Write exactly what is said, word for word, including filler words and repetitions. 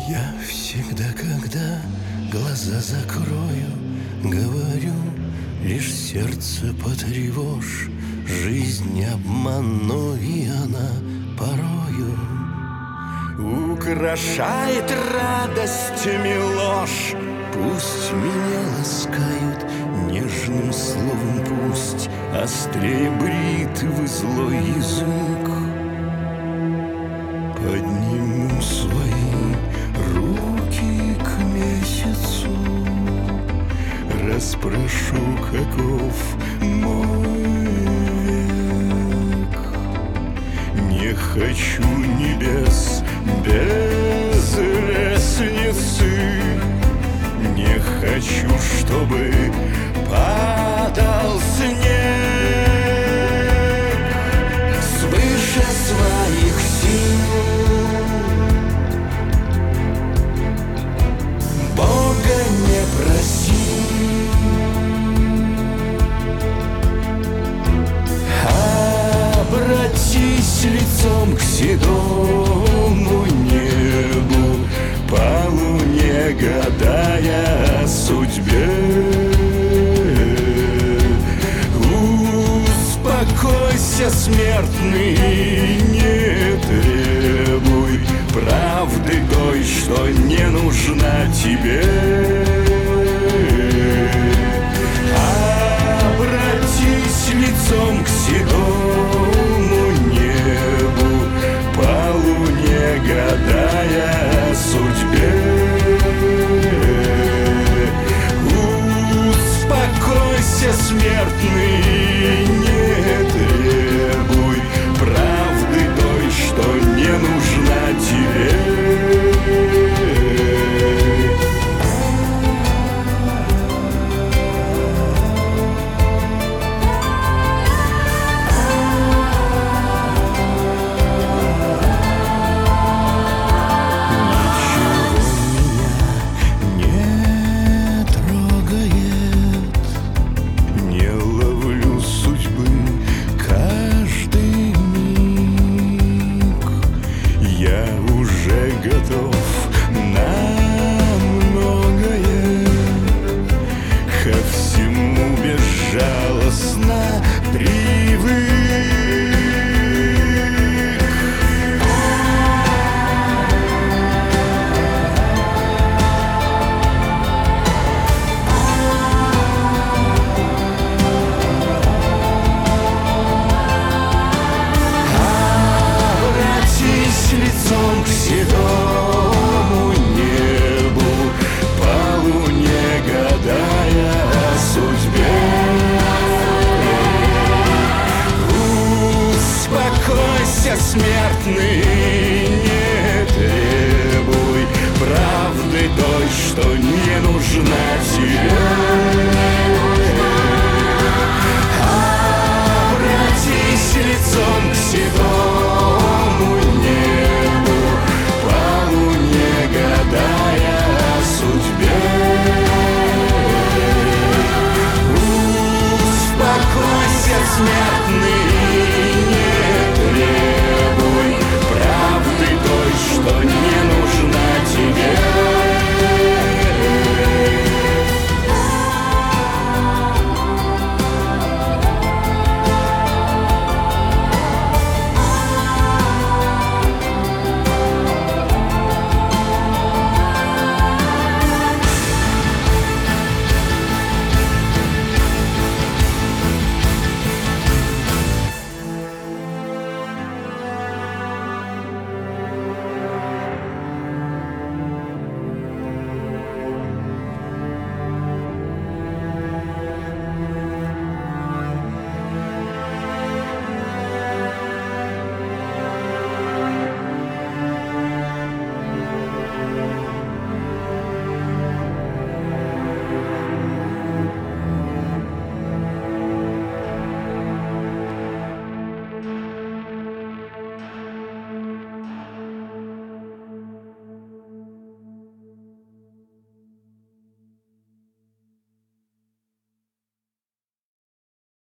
Я всегда, когда глаза закрою, говорю, лишь сердце потревожь. Жизнь не обман, но и она порою украшает радостями ложь. Пусть меня ласкают нежным словом, пусть острее бритвы злой язык. Подниму свои руки к месяцу, расспрошу, каков мой век. Не хочу небес без лестницы, не хочу, чтобы падал снег. Свыше своих сил Бога не проси, обратись лицом к седому небу, по луне гадая о судьбе. Успокойся, смертный, не требуй правды той, что не нужна тебе. Обратись лицом к седому небу, по луне гадая о судьбе. Успокойся, смертный, не требуй правды той, что не нужна тебе. Смертный,